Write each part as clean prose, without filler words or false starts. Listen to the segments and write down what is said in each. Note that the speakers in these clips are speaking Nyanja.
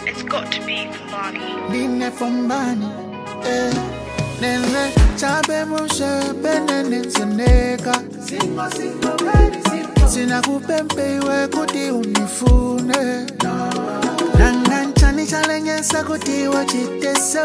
It's got to be Fumbani. Nine Fumbani, Nene chabe mushe penene zeneka. Sina kupempe iwe kuti unifune. Nanganchani chalengesa kuti wachiteso.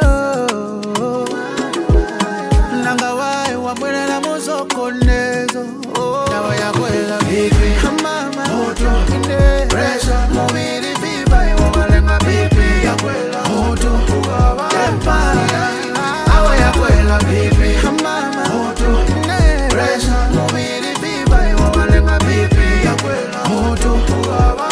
Nanga wae wabwele la muzoko nezo. Dawa ya kwela bibi mama ine pressure mumiri viva iwalenga bibi ya kwela moto ukawa awa ya kwela bibi mama ine pressure mumiri viva iwalenga bibi ya kwela moto ukawa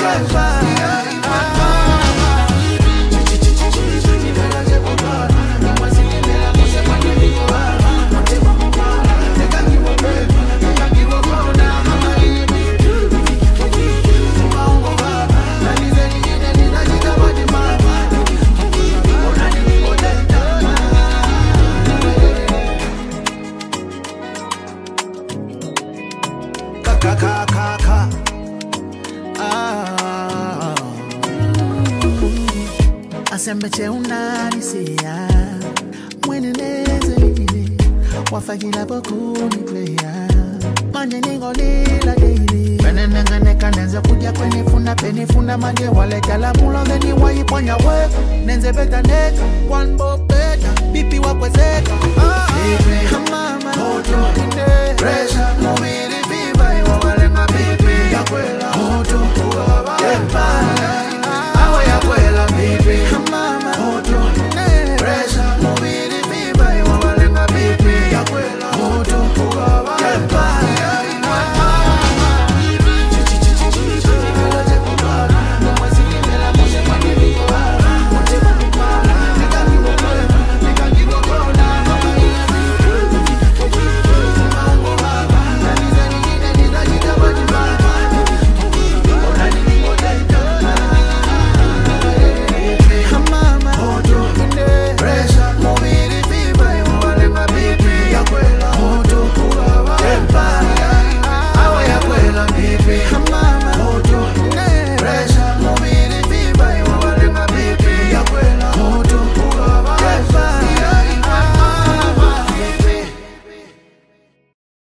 Asembeche unanisia mweneneze lili wafagila bokuni playa manje ningolila daily penenenganeka nenze kuja kwenye funda manje waleta la mulo theni waiponya we nenze beta neka one more beta pipi wakwezeka mama moto ine pressure mumiri viva iwawalenga